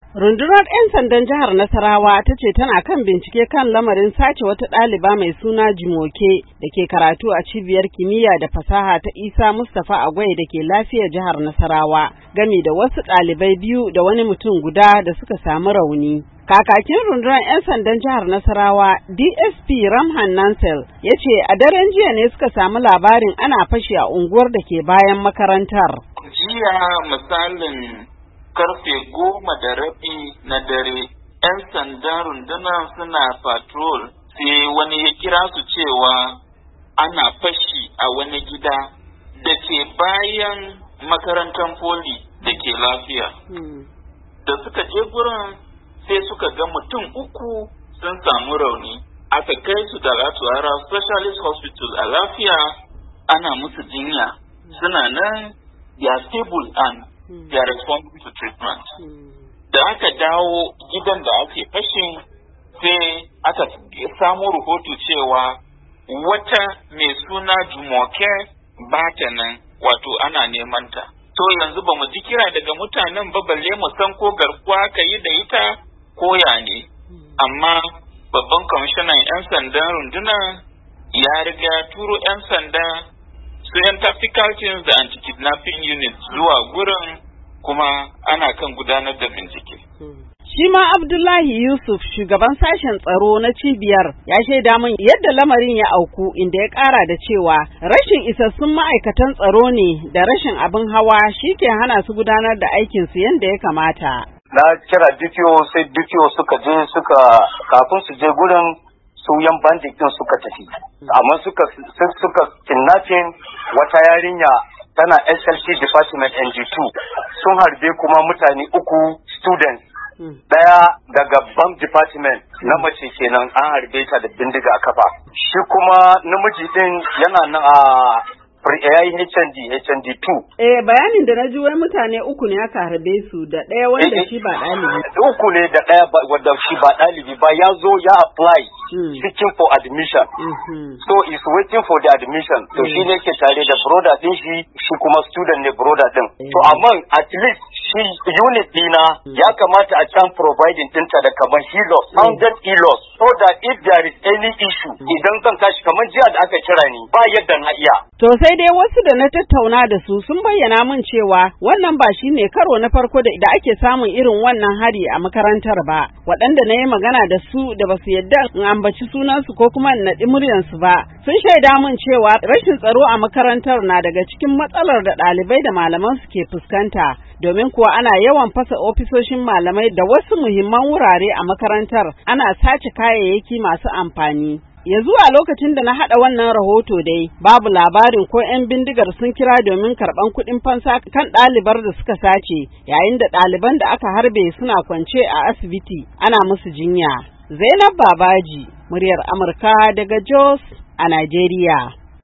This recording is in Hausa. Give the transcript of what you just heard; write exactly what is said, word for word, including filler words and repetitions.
Rundunar 'yan sandan jihar Nasarawa ta ce tana kan bincike kan lamarin sace wata ɗaliba mai suna Jumoke da ke karatu a cibiyar kimiyya da fasaha ta Isa Mustapha Agwai da ke lafiyar jihar Nasarawa, gami da wasu ɗalibai biyu da wani mutum guda da suka samu rauni. Kakakin rundunar 'yan sandan jihar Nasarawa D S P Ramhan Nansel ya ce a daren jiya ne suka samu labarin ana fashi a unguwar da ke bayan makarantar. Jiya misalin karfe goma da rabi na dare, 'yan sandan rundunar suna patrol sai wani ya kira su cewa ana fashi a wani gida da ke bayan makarantar poli da ke lafiya. Hmm. Da suka je gurin sai suka ga mutum uku sun samu rauni. Aka kai su da Latuara Specialist Hospital a lafiya ana musu jinya. Suna nan, they are stable and they are responding to treatment. Da aka dawo gidan da ake fashin sai aka samu rahoto cewa wata mai suna Jumoke ba ta nan, wato ana neman ta. To yanzu ba mu ji kira daga mutanen ba balle mu san ko garkuwa ka yi da ita ko ya ne. Amma babban kwamishinan 'yan sandan runduna ya riga turo 'yan sanda su 'yan tactical teams da anti-kidnapping unit zuwa gurin kuma ana kan gudanar da bincike. Shi ma Abdullahi Yusuf, shugaban sashen tsaro na cibiyar, ya shaida min yadda lamarin ya auku, inda ya ƙara da cewa rashin isassun ma'aikatan tsaro ne da rashin abin hawa shi ke hana su gudanar da aikinsu yadda ya kamata. Na kira D P O sai D P O suka je suka kafin su je gurin su yan bandit din suka tafi. Amma suka suka kidnapping wata yarinya tana S L C department N G two, sun harbe kuma mutane uku students. Daya daga bank department na mace kenan an harbe ta da bindiga a kafa. Shi kuma namiji din yana nan a ya yi H N D H N D two. Eh, bayanin da na ji wai mutane uku ne aka harbe su, da ɗaya wanda shi ba ɗalibi. Uku ne da ɗaya wanda shi ba ɗalibi ba, ya zo ya apply hmm. seeking for admission. Mm-hmm. So is waiting for the admission. So mm. shi ne ke tare da brother din shi, shi kuma student ne brother din. Mm. So amma at least shi unit dina mm. ya kamata a can providing dinta da kamar hilos, founded mm. hilos, so that if there is any issue, mm. idan zan tashi kamar jiya da aka kira ni ba yadda na iya. To sai dai wasu da na tattauna da su sun bayyana min cewa wannan ba shi ne karo na farko da ake samun irin wannan hari a makarantar ba. Waɗanda na yi magana da su da ba su yadda in ambaci sunansu ko kuma in naɗi muryansu ba, sun shaida min cewa rashin tsaro a makarantar na daga cikin matsalar da ɗalibai da malaman su ke fuskanta. Domin kuwa ana yawan fasa ofisoshin malamai da wasu muhimman wurare a makarantar, ana sace kayayyaki masu amfani. Ya zuwa lokacin da na haɗa wannan rahoto dai, babu labarin ko 'yan bindigar sun kira domin karɓan kuɗin fansa kan ɗalibar da suka sace, yayin da ɗaliban da aka harbe suna kwance a asibiti ana musu jinya. Zainab Babaji, muryar Amurka daga Jos a Najeriya.